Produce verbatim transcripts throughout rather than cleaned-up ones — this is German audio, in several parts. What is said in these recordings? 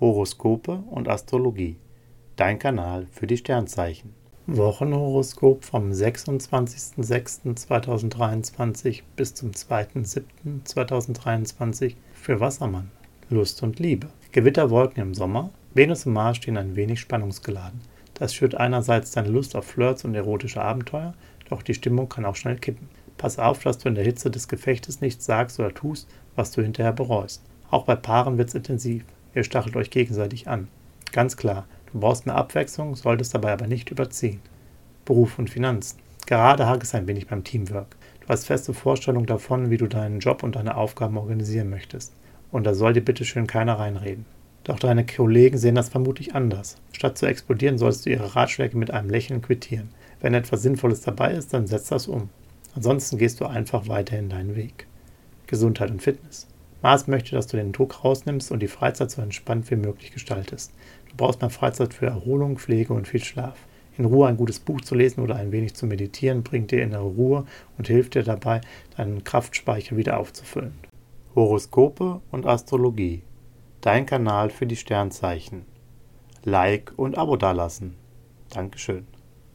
Horoskope und Astrologie. Dein Kanal für die Sternzeichen. Wochenhoroskop vom sechsundzwanzigsten sechsten zweitausenddreiundzwanzig bis zum zweiten siebten zweitausenddreiundzwanzig für Wassermann. Lust und Liebe. Gewitterwolken im Sommer. Venus und Mars stehen ein wenig spannungsgeladen. Das schürt einerseits deine Lust auf Flirts und erotische Abenteuer, doch die Stimmung kann auch schnell kippen. Pass auf, dass du in der Hitze des Gefechtes nichts sagst oder tust, was du hinterher bereust. Auch bei Paaren wird's intensiv. Ihr stachelt euch gegenseitig an. Ganz klar, du brauchst mehr Abwechslung, solltest dabei aber nicht überziehen. Beruf und Finanzen. Gerade hakt es ein wenig beim Teamwork. Du hast feste Vorstellungen davon, wie du deinen Job und deine Aufgaben organisieren möchtest. Und da soll dir bitteschön keiner reinreden. Doch deine Kollegen sehen das vermutlich anders. Statt zu explodieren, sollst du ihre Ratschläge mit einem Lächeln quittieren. Wenn etwas Sinnvolles dabei ist, dann setz das um. Ansonsten gehst du einfach weiterhin deinen Weg. Gesundheit und Fitness. Mars möchte, dass du den Druck rausnimmst und die Freizeit so entspannt wie möglich gestaltest. Du brauchst mehr Freizeit für Erholung, Pflege und viel Schlaf. In Ruhe ein gutes Buch zu lesen oder ein wenig zu meditieren bringt dir innere Ruhe und hilft dir dabei, deinen Kraftspeicher wieder aufzufüllen. Horoskope und Astrologie. Dein Kanal für die Sternzeichen. Like und Abo dalassen. Dankeschön.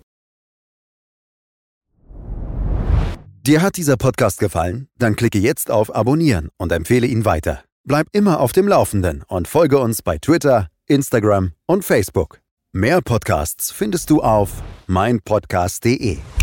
Dir hat dieser Podcast gefallen? Dann klicke jetzt auf Abonnieren und empfehle ihn weiter. Bleib immer auf dem Laufenden und folge uns bei Twitter, Instagram und Facebook. Mehr Podcasts findest du auf mein podcast punkt de.